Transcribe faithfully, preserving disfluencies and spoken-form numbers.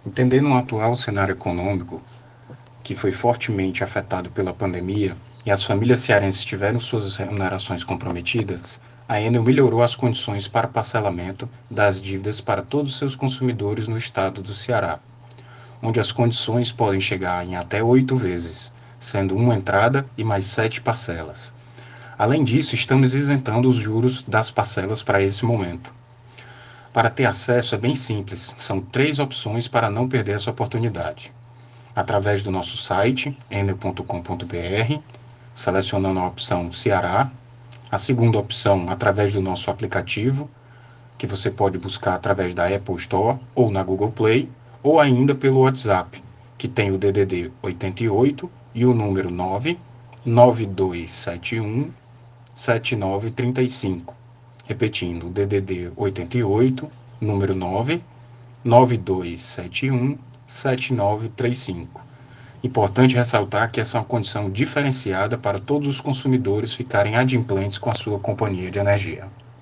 Entendendo o atual cenário econômico, que foi fortemente afetado pela pandemia, e as famílias cearenses tiveram suas remunerações comprometidas, a Enel melhorou as condições para parcelamento das dívidas para todos os seus consumidores no estado do Ceará, onde as condições podem chegar em até oito vezes, sendo uma entrada e mais sete parcelas. Além disso, estamos isentando os juros das parcelas para esse momento. Para ter acesso é bem simples, são três opções para não perder essa oportunidade. Através do nosso site, enel ponto com ponto br, selecionando a opção Ceará. A segunda opção, através do nosso aplicativo, que você pode buscar através da Apple Store ou na Google Play, ou ainda pelo WhatsApp, que tem o D D D oitenta e oito e o número nove nove dois sete um sete nove três cinco. Repetindo, D D D oitenta e oito, número nove nove dois sete um sete nove três cinco. Importante ressaltar que essa é uma condição diferenciada para todos os consumidores ficarem adimplentes com a sua companhia de energia.